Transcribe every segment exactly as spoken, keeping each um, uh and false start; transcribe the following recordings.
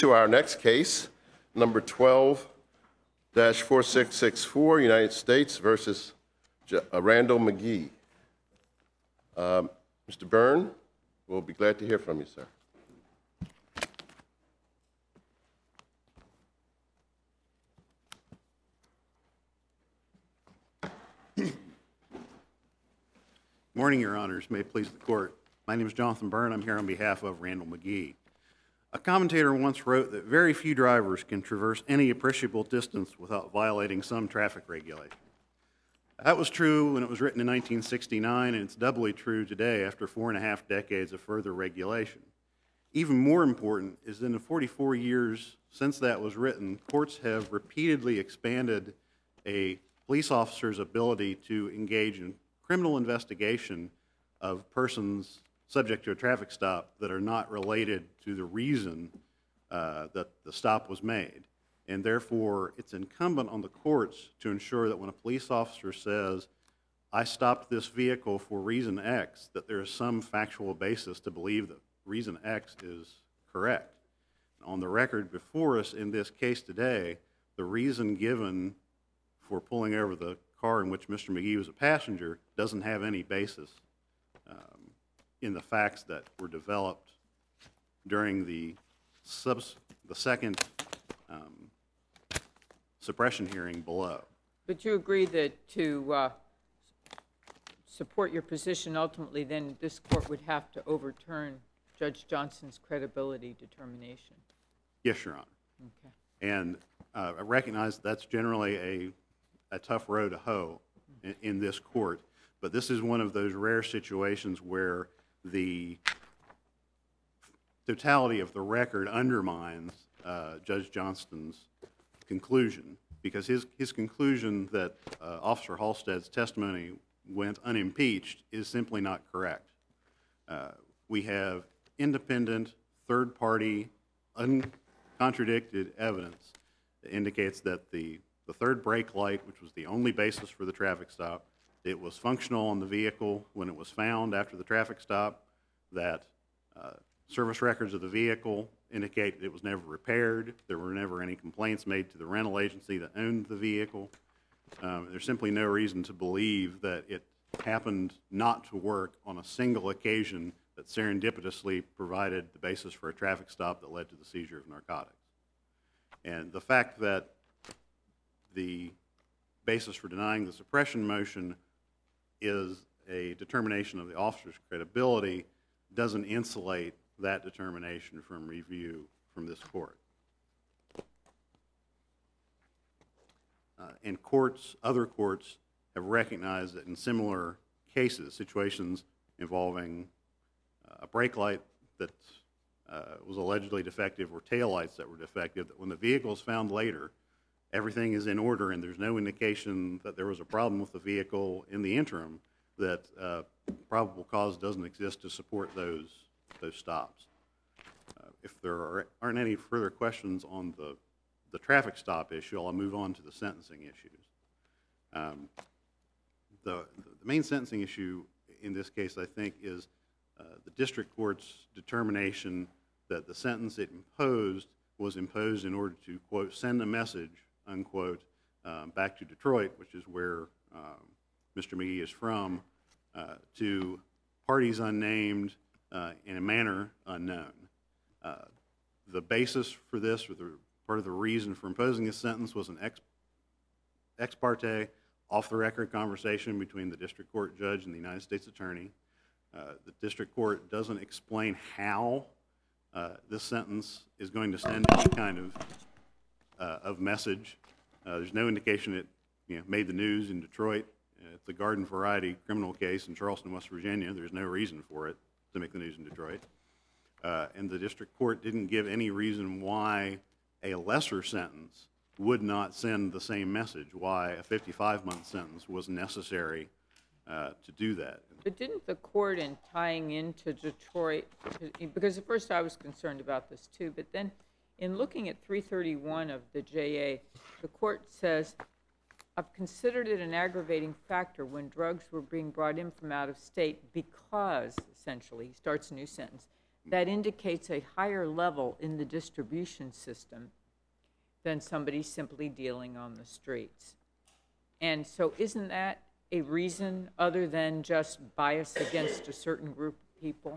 To our next case, number twelve dash four six six four, United States versus J- uh, Randall McGee. Um, Mister Byrne, we'll be glad to hear from you, sir. Morning, Your Honors. May it please the Court. My name is Jonathan Byrne. I'm here on behalf of Randall McGee. A commentator once wrote that very few drivers can traverse any appreciable distance without violating some traffic regulation. That was true when it was written in nineteen sixty-nine, and it's doubly true today after four and a half decades of further regulation. Even more important is that in the forty-four years since that was written, courts have repeatedly expanded a police officer's ability to engage in criminal investigation of persons subject to a traffic stop that are not related to the reason uh, that the stop was made. And therefore, it's incumbent on the courts to ensure that when a police officer says, I stopped this vehicle for reason X, that there is some factual basis to believe that reason X is correct. On the record before us in this case today, the reason given for pulling over the car in which Mister McGee was a passenger doesn't have any basis um, in the facts that were developed during the, subs the second um, suppression hearing below. But you agree that to uh, support your position, ultimately, then this court would have to overturn Judge Johnson's credibility determination. Yes, Your Honor. Okay. And uh, I recognize that's generally a, a tough row to hoe in, in this court, but this is one of those rare situations where the totality of the record undermines uh, Judge Johnston's conclusion, because his, his conclusion that uh, Officer Halstead's testimony went unimpeached is simply not correct. Uh, we have independent, third-party, uncontradicted evidence that indicates that the, the third brake light, which was the only basis for the traffic stop, it was functional on the vehicle when it was found after the traffic stop, that uh, service records of the vehicle indicate it was never repaired, there were never any complaints made to the rental agency that owned the vehicle. Um, there's simply no reason to believe that it happened not to work on a single occasion that serendipitously provided the basis for a traffic stop that led to the seizure of narcotics. And the fact that the basis for denying the suppression motion is a determination of the officer's credibility doesn't insulate that determination from review from this court. Uh, and courts, other courts, have recognized that in similar cases, situations involving uh, a brake light that uh, was allegedly defective or taillights that were defective, that when the vehicle is found later, everything is in order and there's no indication that there was a problem with the vehicle in the interim, that uh, probable cause doesn't exist to support those, those stops. Uh, if there are, aren't any further questions on the, the traffic stop issue, I'll move on to the sentencing issues. Um, the, the main sentencing issue in this case, I think, is uh, the district court's determination that the sentence it imposed was imposed in order to, quote, send a message, unquote, um, back to Detroit, which is where um, Mister McGee is from, uh, to parties unnamed uh, in a manner unknown. Uh, the basis for this, or the part of the reason for imposing this sentence, was an ex, ex parte, off-the-record conversation between the district court judge and the United States attorney. Uh, the district court doesn't explain how uh, this sentence is going to send any kind of, uh, of message. Uh, there's no indication it you know, made the news in Detroit. Uh, it's a garden variety criminal case in Charleston, West Virginia. There's no reason for it to make the news in Detroit. Uh, and the district court didn't give any reason why a lesser sentence would not send the same message, why a fifty-five month sentence was necessary uh, to do that. But didn't the court, in tying into Detroit, because at first I was concerned about this too, but then in looking at three thirty-one of the J A, the court says, I've considered it an aggravating factor when drugs were being brought in from out of state because, essentially, he starts a new sentence, that indicates a higher level in the distribution system than somebody simply dealing on the streets. And so isn't that a reason other than just bias against a certain group of people?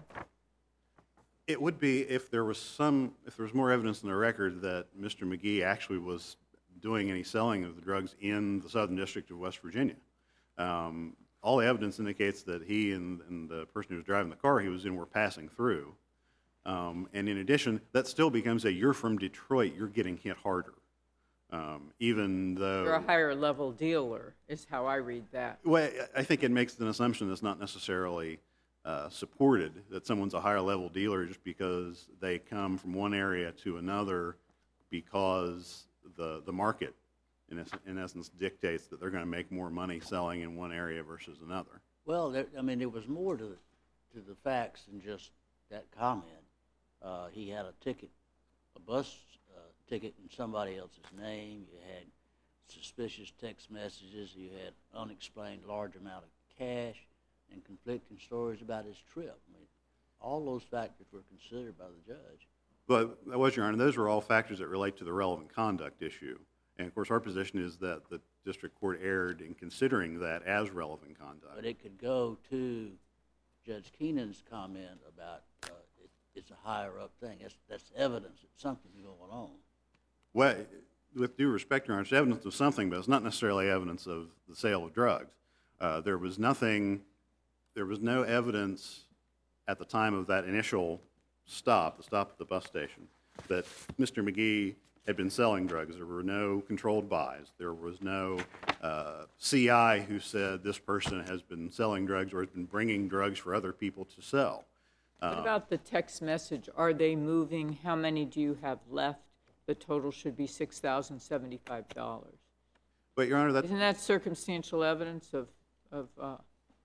It would be if there was some, if there was more evidence in the record that Mister McGee actually was doing any selling of the drugs in the Southern District of West Virginia. Um, all the evidence indicates that he and, and the person who was driving the car he was in were passing through. Um, and in addition, that still becomes a, you're from Detroit, you're getting hit harder. Um, even though... You're a higher level dealer, is how I read that. Well, I think it makes an assumption that's not necessarily uh, supported, that someone's a higher level dealer just because they come from one area to another because the, the market, in, es in essence, dictates that they're going to make more money selling in one area versus another. Well, there, I mean, there was more to, to the facts than just that comment. Uh, he had a ticket, a bus uh, ticket in somebody else's name. You had suspicious text messages. You had unexplained large amount of cash and conflicting stories about his trip. I mean, all those factors were considered by the judge. But, that was, Your Honor, those are all factors that relate to the relevant conduct issue. And, of course, our position is that the district court erred in considering that as relevant conduct. But it could go to Judge Keenan's comment about uh, it, it's a higher-up thing. That's, that's evidence that something's going on. Well, with due respect, Your Honor, it's evidence of something, but it's not necessarily evidence of the sale of drugs. Uh, there was nothing, there was no evidence at the time of that initial stop, the stop at the bus station, that Mister McGee had been selling drugs. There were no controlled buys. There was no uh, C I who said this person has been selling drugs or has been bringing drugs for other people to sell. What about the text message? Are they moving? How many do you have left? The total should be six thousand seventy-five dollars. But, Your Honor, that's... Isn't that circumstantial evidence of, of uh,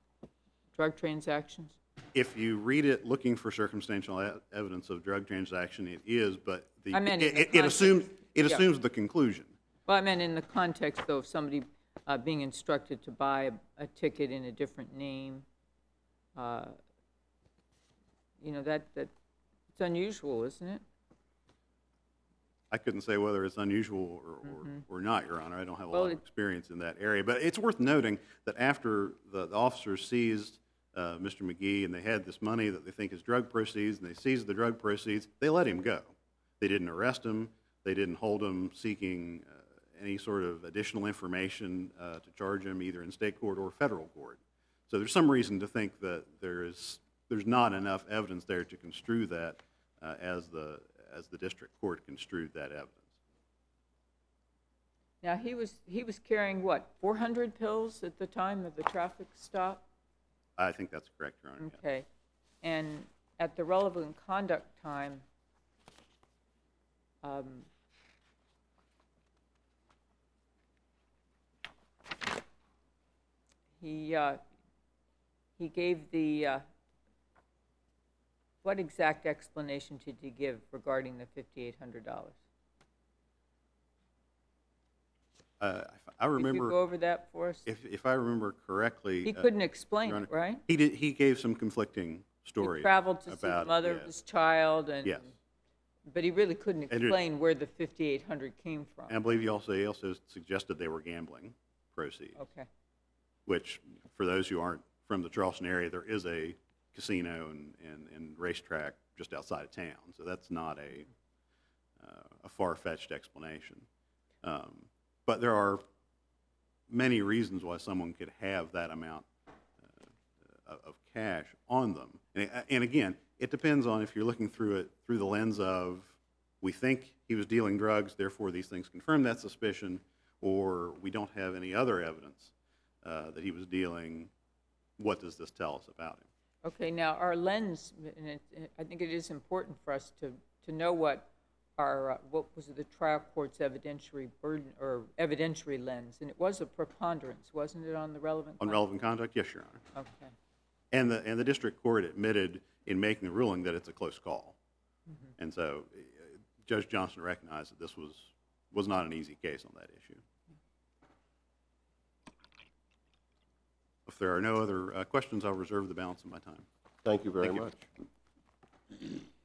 drug transactions? If you read it looking for circumstantial e evidence of drug transaction, it is, but the, I meant in it, the it, it context. assumes, it Yeah. assumes the conclusion. Well, I meant in the context, though, of somebody uh, being instructed to buy a, a ticket in a different name. Uh, you know, that, that it's unusual, isn't it? I couldn't say whether it's unusual or, or, mm-hmm. or not, Your Honor. I don't have a well, lot of experience in that area. But it's worth noting that after the, the officers seized uh, Mister McGee and they had this money that they think is drug proceeds, and they seized the drug proceeds, they let him go. They didn't arrest him. They didn't hold him seeking uh, any sort of additional information uh, to charge him either in state court or federal court. So there's some reason to think that there is, there's not enough evidence there to construe that uh, as the as the district court construed that evidence. Now, he was, he was carrying, what, four hundred pills at the time of the traffic stop? I think that's correct, Your Honor. Okay. And at the relevant conduct time, um, he, uh, he gave the, uh, what exact explanation did he give regarding the fifty-eight hundred dollars? Uh, I remember. Could you go over that for us? If, if I remember correctly, He uh, couldn't explain Your it, Honor, right? He did. He gave some conflicting stories. He traveled to see about, the mother yes. of his child, and Yes. but he really couldn't And it- explain where the fifty-eight hundred came from. And I believe he also he also suggested they were gambling proceeds. Okay. Which, for those who aren't from the Charleston area, there is a casino and, and, and racetrack just outside of town. So that's not a uh, a far-fetched explanation. Um, but there are many reasons why someone could have that amount uh, of cash on them. And, and again, it depends on if you're looking through it through the lens of we think he was dealing drugs, therefore these things confirm that suspicion, or we don't have any other evidence uh, that he was dealing. What does this tell us about him? Okay, now our lens, and it, I think it is important for us to, to know what our, uh, what was the trial court's evidentiary burden, or evidentiary lens, and it was a preponderance, wasn't it, on the relevant On conduct? relevant conduct? Yes, Your Honor. Okay. And the, and the district court admitted in making the ruling that it's a close call. Mm-hmm. And so uh, Judge Johnson recognized that this was, was not an easy case on that issue. If there are no other uh, questions, I'll reserve the balance of my time. Thank you very Thank you. much.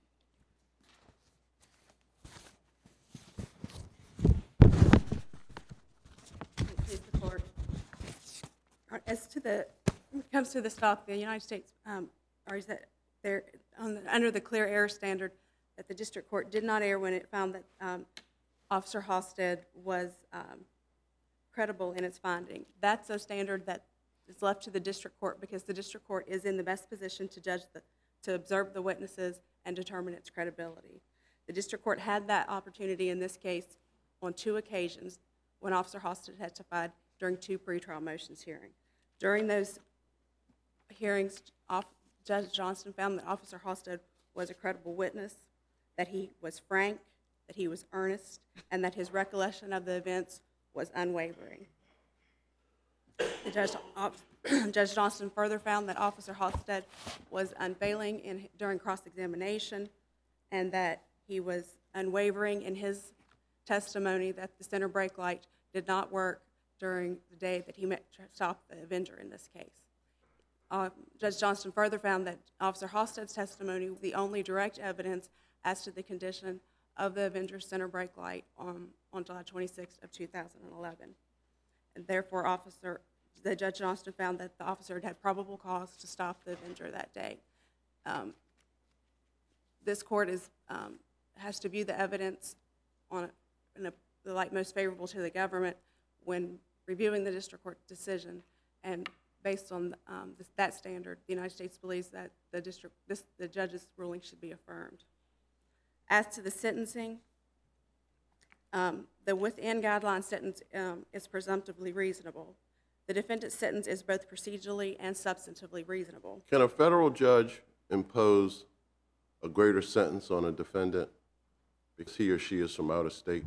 the, when it comes to the stop, the United States um, argues that they're on the, under the clear error standard, that the district court did not err when it found that um, Officer Halstead was um, credible in its finding. That's a standard that is left to the district court because the district court is in the best position to judge the, to observe the witnesses and determine its credibility. The district court had that opportunity in this case on two occasions when Officer Halstead testified during two pretrial motions hearings. During those hearings, off, Judge Johnston found that Officer Halstead was a credible witness, that he was frank, that he was earnest, and that his recollection of the events was unwavering. The Judge, Judge Johnston further found that Officer Halstead was unfailing in, during cross-examination and that he was unwavering in his testimony that the center brake light did not work during the day that he met to stop the Avenger in this case. Uh, Judge Johnston further found that Officer Halstead's testimony was the only direct evidence as to the condition of the Avenger's center brake light on, on July twenty-sixth of two thousand eleven. And therefore, officer, the Judge Johnston found that the officer had had probable cause to stop the Avenger that day. Um, this court is, um, has to view the evidence on a, in a, the light most favorable to the government when reviewing the district court decision, and based on um, this, that standard, the United States believes that the district, this, the judge's ruling should be affirmed. As to the sentencing, um, the within guideline sentence um, is presumptively reasonable. The defendant's sentence is both procedurally and substantively reasonable. Can a federal judge impose a greater sentence on a defendant because he or she is from out of state?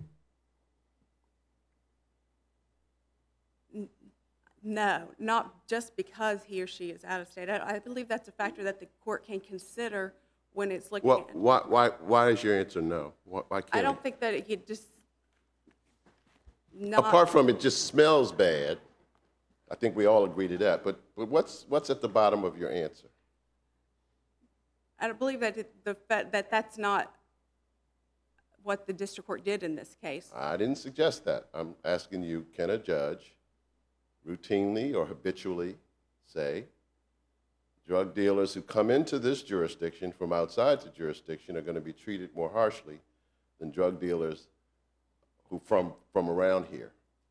No, not just because he or she is out of state. I, I believe that's a factor that the court can consider when it's looking Well, at. why, why, why is your answer no? Why, why can't I it? don't think that it could just not. Apart from it just smells bad, I think we all agree to that. But, but what's, what's at the bottom of your answer? I don't believe that it, the that, that that's not what the district court did in this case. I didn't suggest that. I'm asking you, can a judge routinely or habitually say drug dealers who come into this jurisdiction from outside the jurisdiction are going to be treated more harshly than drug dealers who from, from around here?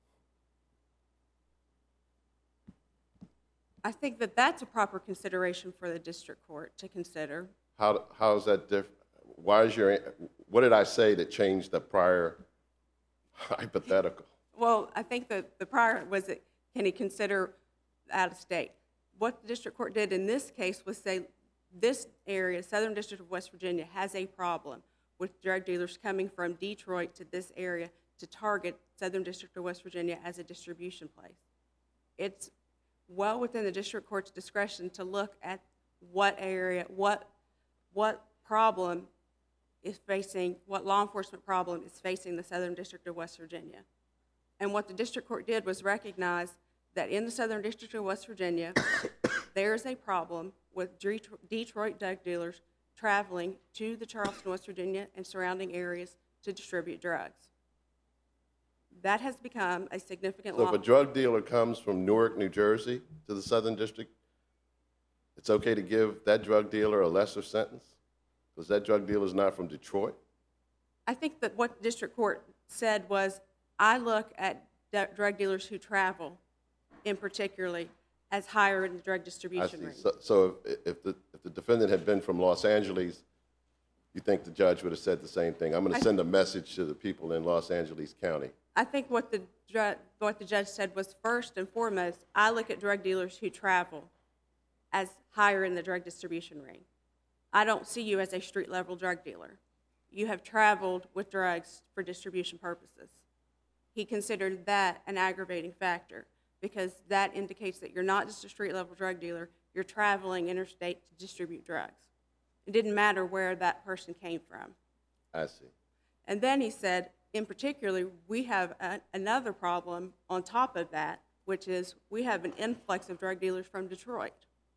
I think that that's a proper consideration for the district court to consider. How, how is that different? Why is your, what did I say that changed the prior hypothetical? Well, I think that the prior was that can he consider out of state? What the district court did in this case was say this area, Southern District of West Virginia, has a problem with drug dealers coming from Detroit to this area to target Southern District of West Virginia as a distribution place. It's well within the district court's discretion to look at what area, what, what problem is facing, what law enforcement problem is facing the Southern District of West Virginia. And what the district court did was recognize that in the Southern District of West Virginia, there is a problem with Detroit drug dealers traveling to the Charleston, West Virginia and surrounding areas to distribute drugs. That has become a significant So law. if a drug dealer comes from Newark, New Jersey to the Southern District, it's okay to give that drug dealer a lesser sentence? Because that drug dealer is not from Detroit? I think that what the district court said was, I look at drug dealers who travel, in particularly, as higher in the drug I distribution see. ring. So, so if, if, the, if the defendant had been from Los Angeles, you think the judge would have said the same thing? I'm going to send a message to the people in Los Angeles County. I think what the, what the judge said was, first and foremost, I look at drug dealers who travel as higher in the drug distribution ring. I don't see you as a street-level drug dealer. You have traveled with drugs for distribution purposes. He considered that an aggravating factor because that indicates that you're not just a street-level drug dealer, you're traveling interstate to distribute drugs. It didn't matter where that person came from. I see. And then he said, in particular, we have a, another problem on top of that, which is we have an influx of drug dealers from Detroit.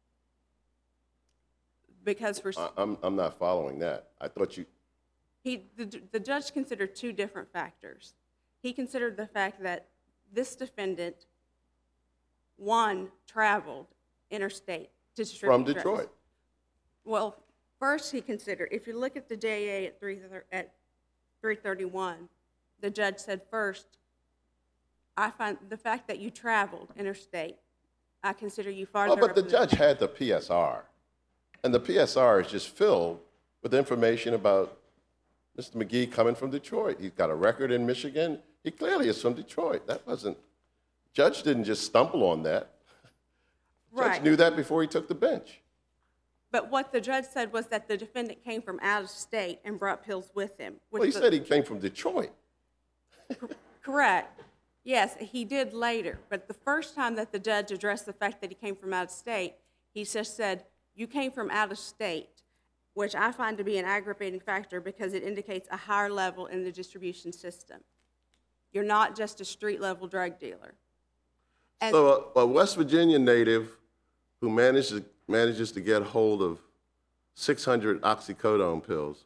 Because for... I, I'm, I'm not following that. I thought you... He, the, the judge considered two different factors. He considered the fact that this defendant one traveled interstate to distribute From drugs. Detroit. Well, first he considered, if you look at the J A at three, at three thirty-one, the judge said first, I find the fact that you traveled interstate, I consider you farther. Well, but the up judge had the P S R, and the P S R is just filled with information about Mister McGee coming from Detroit. He's got a record in Michigan. He clearly is from Detroit. That wasn't, judge didn't just stumble on that. Judge Right. knew that before he took the bench. But what the judge said was that the defendant came from out of state and brought pills with him. which Well, he the- said he came from Detroit. Correct. Yes, he did later. But the first time that the judge addressed the fact that he came from out of state, he just said, you came from out of state, which I find to be an aggravating factor because it indicates a higher level in the distribution system. You're not just a street-level drug dealer. And So a, a West Virginia native who manages, manages to get hold of six hundred oxycodone pills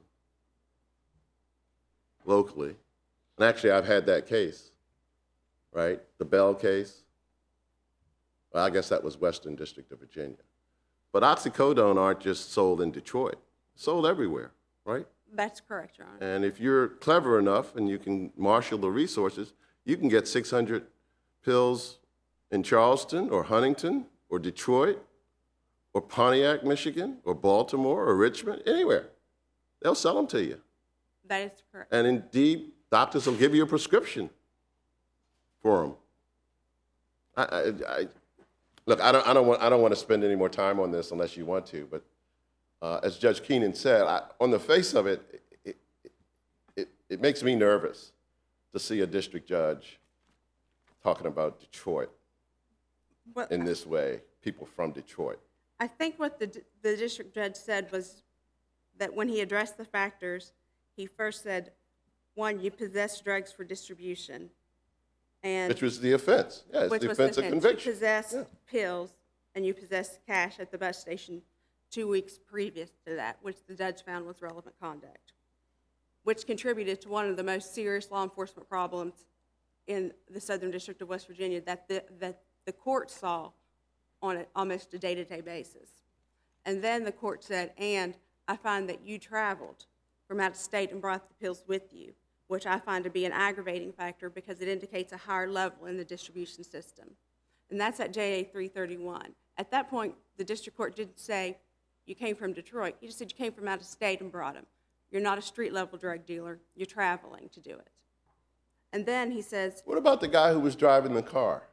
locally, and actually I've had that case, right? The Bell case. Well, I guess that was Western District of Virginia. But oxycodone aren't just sold in Detroit. Sold everywhere, right? that's correct, Your Honor. And if you're clever enough and you can marshal the resources, you can get six hundred pills in Charleston or Huntington or Detroit or Pontiac, Michigan or Baltimore or Richmond, anywhere. They'll sell them to you. That is correct. And indeed, doctors will give you a prescription for them. I, I, I, look, I don't, I, don't want, I don't want to spend any more time on this unless you want to, but uh, as Judge Keenan said, I, on the face of it, it, it, it, it makes me nervous to see a district judge talking about Detroit Well, in this way, people from Detroit. I think what the, the district judge said was that when he addressed the factors, he first said, one, you possess drugs for distribution. And Which was the offense. Yeah, it's which the was offense the of offense. conviction. You possessed Yeah. pills and you possessed cash at the bus station two weeks previous to that, which the judge found was relevant conduct, which contributed to one of the most serious law enforcement problems in the Southern District of West Virginia that the, that the court saw on a, almost a day-to-day basis. And then the court said, and I find that you traveled from out of state and brought the pills with you, which I find to be an aggravating factor because it indicates a higher level in the distribution system. And that's at J A three thirty-one. At that point, the district court didn't say you came from Detroit. He just said you came from out of state and brought them. You're not a street-level drug dealer. You're traveling to do it. And then he says, What about the guy who was driving the car?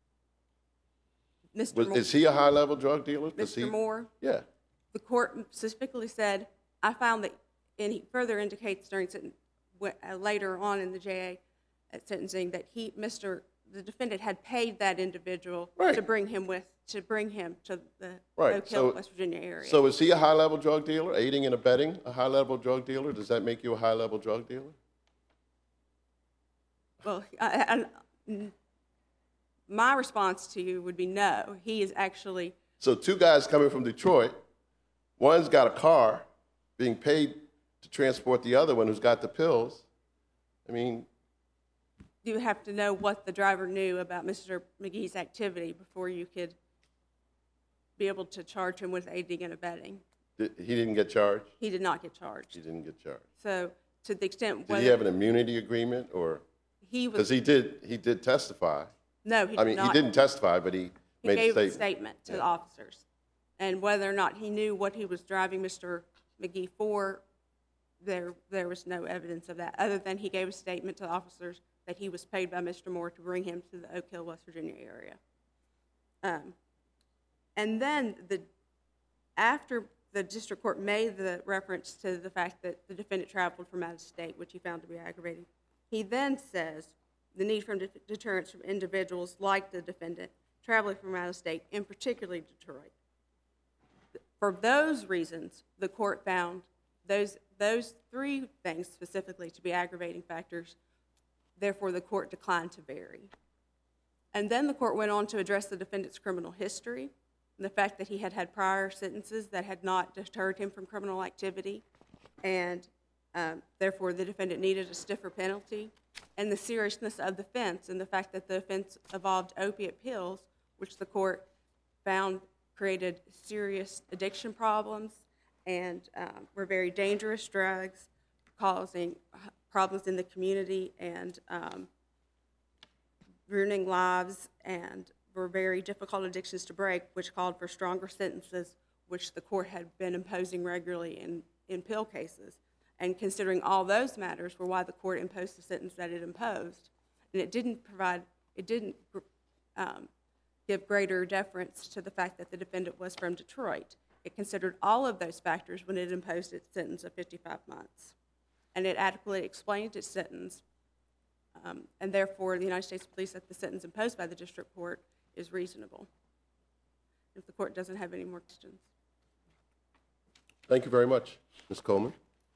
Mister Was, Moore, is he a high-level drug dealer? Does Mister he- Moore, Yeah. the court specifically said, I found that, and he further indicates during senten- wh- uh, later on in the J A at sentencing that he, Mister the defendant had paid that individual Right. to bring him with, to bring him to the Right, Oak Hill, so- West Virginia area. So is he a high-level drug dealer, aiding and abetting a high-level drug dealer? Does that make you a high-level drug dealer? Well, I, I, n- my response to you would be no. He is actually, So two guys coming from Detroit, one's got a car being paid to transport the other one who's got the pills. I mean, you have to know what the driver knew about Mister McGee's activity before you could be able to charge him with aiding and abetting. th- he didn't get charged? He did not get charged. He didn't get charged. So to the extent Did whether he have an immunity agreement or, he because was, he did, he did testify. no, he did I mean, he not. didn't testify, but he He made a gave a statement. statement to the Yeah. officers. And whether or not he knew what he was driving Mister McGee for, there, there was no evidence of that, other than he gave a statement to the officers that he was paid by Mister Moore to bring him to the Oak Hill, West Virginia area. Um, and then the, after the district court made the reference to the fact that the defendant traveled from out of state, which he found to be aggravating, he then says the need for de- deterrence from individuals like the defendant traveling from out of state, and particularly Detroit. For those reasons, the court found those, those three things specifically to be aggravating factors. Therefore, the court declined to vary. And then the court went on to address the defendant's criminal history, and the fact that he had had prior sentences that had not deterred him from criminal activity, and um, therefore the defendant needed a stiffer penalty, and the seriousness of the offense, and the fact that the offense involved opiate pills, which the court found created serious addiction problems and um, were very dangerous drugs, causing problems in the community and um, ruining lives, and were very difficult addictions to break, which called for stronger sentences, which the court had been imposing regularly in, in pill cases. And considering all those matters were why the court imposed the sentence that it imposed. And it didn't provide, it didn't um, give greater deference to the fact that the defendant was from Detroit. It considered all of those factors when it imposed its sentence of fifty-five months. And it adequately explained its sentence, um, and therefore the United States believes that the sentence imposed by the district court is reasonable. If the court doesn't have any more questions. Thank you very much, Miz Coleman.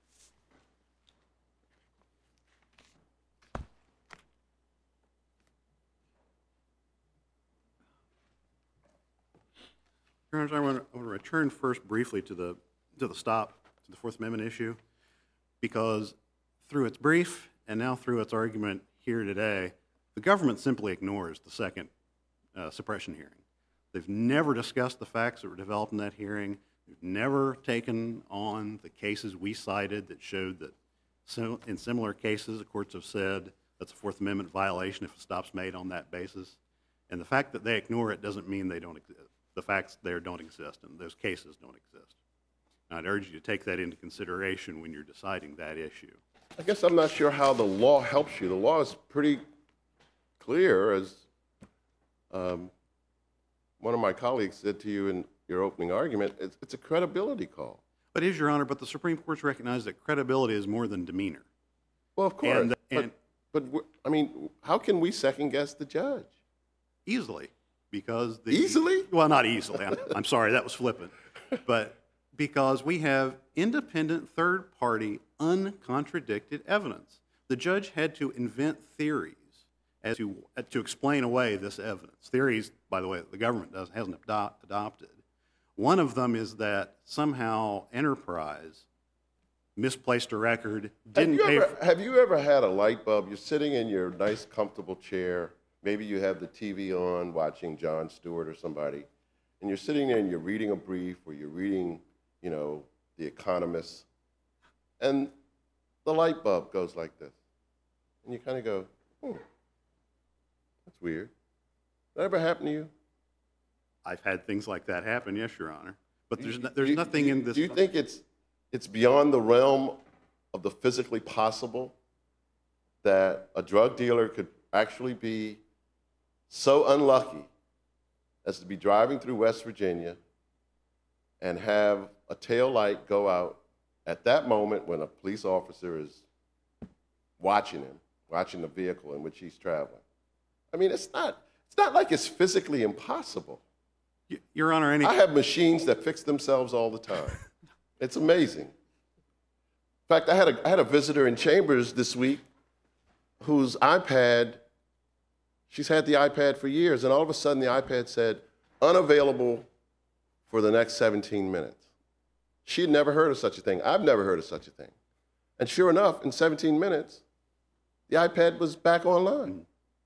Your Honor, I want to, I want to return first briefly to the, to the stop, to the Fourth Amendment issue, because through its brief and now through its argument here today, the government simply ignores the second uh, suppression hearing. They've never discussed the facts that were developed in that hearing. They've never taken on the cases we cited that showed that so, in similar cases, the courts have said that's a Fourth Amendment violation if a stop's made on that basis. And the fact that they ignore it doesn't mean they don't exist. The facts there don't exist, and those cases don't exist. And I'd urge you to take that into consideration when you're deciding that issue. I guess I'm not sure how the law helps you. The law is pretty clear, as um, one of my colleagues said to you in your opening argument. It's, it's a credibility call. But it is, Your Honor, but the Supreme Court's recognized that credibility is more than demeanor. Well, of course. And, but, and but, but, I mean, how can we second guess the judge? easily, because the... Easily? Well, not easily. I'm, I'm sorry, that was flippant. But because we have independent, third-party, uncontradicted evidence. The judge had to invent theories as to, to explain away this evidence. Theories, by the way, that the government does, hasn't adopt, adopted. One of them is that somehow Enterprise misplaced a record, didn't have pay... you, ever, for, have you ever had a light bulb? You're sitting in your nice, comfortable chair. Maybe you have the T V on watching Jon Stewart or somebody, and you're sitting there and you're reading a brief or you're reading, you know, The Economist, and the light bulb goes like this. And you kind of go, hmm, that's weird. That ever happen to you? I've had things like that happen, yes, Your Honor. But there's, Do no, you- there's do you- nothing do you- in this... Do you think it's, it's beyond the realm of the physically possible that a drug dealer could actually be so unlucky as to be driving through West Virginia and have a tail light go out at that moment when a police officer is watching him, watching the vehicle in which he's traveling? I mean, it's not, it's not like it's physically impossible. Y- Your Honor, any... I have machines that fix themselves all the time. It's amazing. In fact, I had a, I had a visitor in Chambers this week whose iPad, she's had the iPad for years, and all of a sudden the iPad said, unavailable for the next seventeen minutes. She had never heard of such a thing. I've never heard of such a thing. And sure enough, in seventeen minutes, the iPad was back online.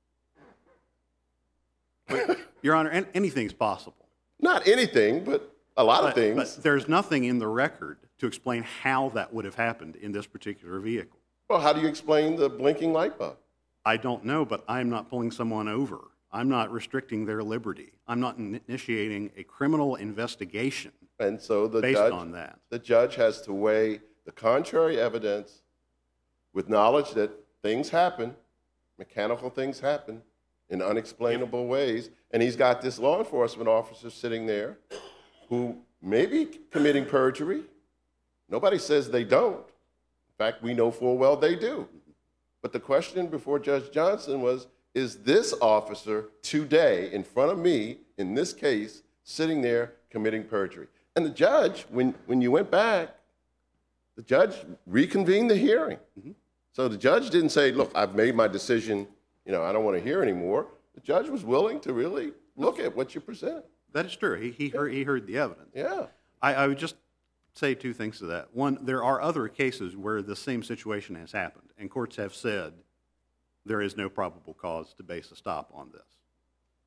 Your Honor, an- anything's possible. Not anything, but a lot of But, things. but there's nothing in the record to explain how that would have happened in this particular vehicle. Well, how do you explain the blinking light bulb? I don't know, but I'm not pulling someone over. I'm not restricting their liberty. I'm not in- initiating a criminal investigation And so the based judge, on that. the judge has to weigh the contrary evidence with knowledge that things happen, mechanical things happen in unexplainable ways, and he's got this law enforcement officer sitting there who may be committing perjury. Nobody says they don't. In fact, we know full well they do. But the question before Judge Johnson was, is this officer today in front of me, in this case, sitting there committing perjury? And the judge, when, when you went back, the judge reconvened the hearing. Mm-hmm. So the judge didn't say, look, I've made my decision, you know, I don't want to hear anymore. The judge was willing to really look at what you presented. That is true. He, he, heard, he heard the evidence. Yeah. I, I would just say two things to that. One, there are other cases where the same situation has happened, and courts have said there is no probable cause to base a stop on this.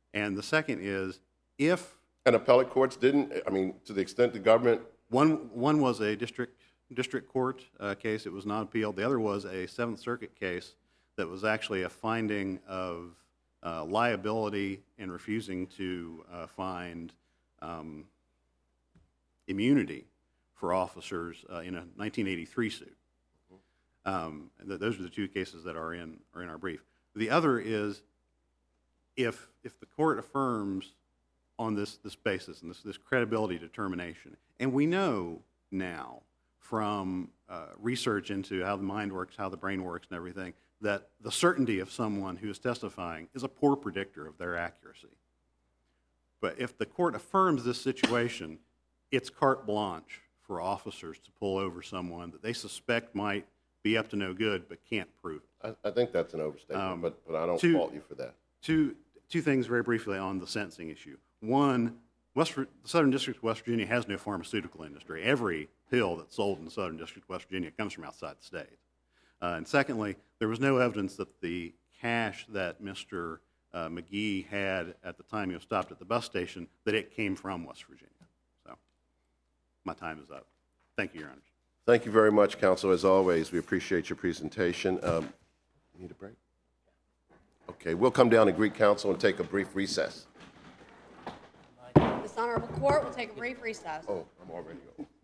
And the second is, if And appellate courts didn't, I mean, to the extent the government, one, one was a district, district court uh, case, it was not appealed. The other was a Seventh Circuit case that was actually a finding of uh, liability and refusing to uh, find um, immunity for officers uh, in a nineteen eighty-three suit. Um, and th- those are the two cases that are in, are in our brief. The other is, if, if the court affirms on this, this basis and this, this credibility determination, and we know now from uh, research into how the mind works, how the brain works and everything, that the certainty of someone who is testifying is a poor predictor of their accuracy. But if the court affirms this situation, it's carte blanche for officers to pull over someone that they suspect might be up to no good but can't prove it. I, I think that's an overstatement, Um, but, but I don't two- fault you for that. Two, two things very briefly on the sentencing issue. One, West, Vir- the Southern District of West Virginia has no pharmaceutical industry. Every pill that's sold in the Southern District of West Virginia comes from outside the state. Uh, and secondly, there was no evidence that the cash that Mister Uh, McGee had at the time he was stopped at the bus station, that it came from West Virginia. So my time is up. Thank you, Your Honors. Thank you very much, counsel. As always, we appreciate your presentation. Um, Need a break? Okay, we'll come down to Greek Council and take a brief recess. This honorable court will take a brief recess. Oh, I'm already over.